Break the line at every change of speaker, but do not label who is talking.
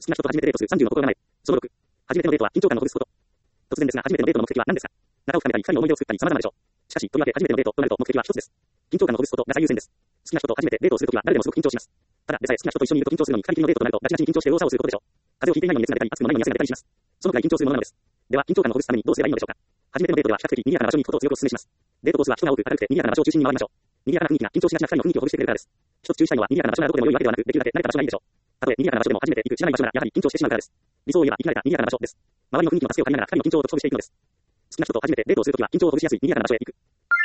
好きな人と初めてデートする30の心構え。その6。初めてのデートは緊張感をほぐすこと。突然ですが、初めてのデートの目的は何ですか？仲を深めたり、二人の思い出を作ったり様々でしょう。しかし、とりわけ初めてのデートとなると目的は一つです。緊張感をほぐすことが最優先です。好きな人と初めてデートをするときは誰でもすごく緊張します。ただでさえ好きな人と一緒にいると緊張するのに、二人きりのデートとなるとガチガチに緊張して右往左往することでしょう。風邪をひいていないのに熱が出たり、暑くもないのに汗が出たりします。そのくらい緊張するものなのです。では、緊張感をほぐすためにどうすればいいのでしょうか。初めてのデートでは比較的賑やかな場所に行くことを強くお勧めします。デートコースは人が多く明るくて賑やかな場所を中心に回りましょう。賑やかな雰囲気が緊張しがちな二人の雰囲気をほぐしてくれるからです。一つ注意したいのは賑やかな場所がどこでも良いわけではなく、できるだけ慣れた場所がいいでしょう。たとえ賑やかな場所でも初めて行く知らない場所ならやはり緊張してしまうからです。理想を言えば生き慣れた賑やかな場所です。周りの雰囲気の助けを借りながら二人の緊張をほぐしていくのです。好きな人と初めてデートをするときは緊張をほぐしやすい賑やかな場所へ行く。